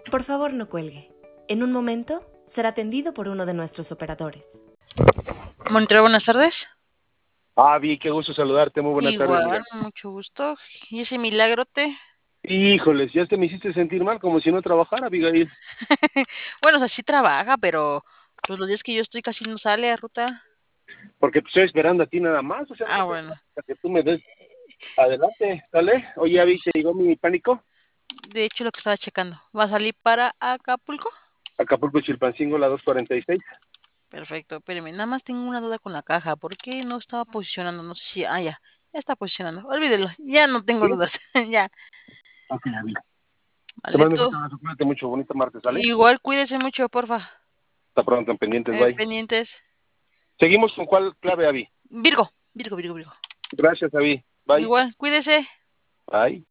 Por favor, no cuelgue. En un momento será atendido por uno de nuestros operadores. Monitor, buenas tardes. Avi, qué gusto saludarte, muy buenas tardes. Igual, mucho gusto. ¿Y ese milagrote? Híjoles, ya te me hiciste sentir mal, como si no trabajara, Abigail. Bueno, o sea, sí trabaja, pero pues los días que yo estoy casi no sale a ruta. Porque te estoy esperando a ti nada más, o sea, Ah, bueno. para que tú me des adelante, ¿sale? Oye, Avi, ¿te llegó mi pánico? De hecho, lo que estaba checando. ¿Va a salir para Acapulco? Acapulco, Chilpancingo, la 246. Perfecto, espérame. Nada más tengo una duda con la caja. ¿Por qué no estaba posicionando? No sé si... Ah, ya. Ya está posicionando. Olvídelo. Ya no tengo ¿Sí? dudas. Ya. Ok, Avi. Te Vale, mando un tú. fuerte abrazo, cuídate mucho, bonito martes, ¿sale? Igual cuídese mucho, porfa. Hasta pronto, en pendientes, bye. Pendientes. Seguimos con cuál clave, Avi. Virgo. Virgo. Gracias, Avi. Bye. Igual, cuídese. Bye.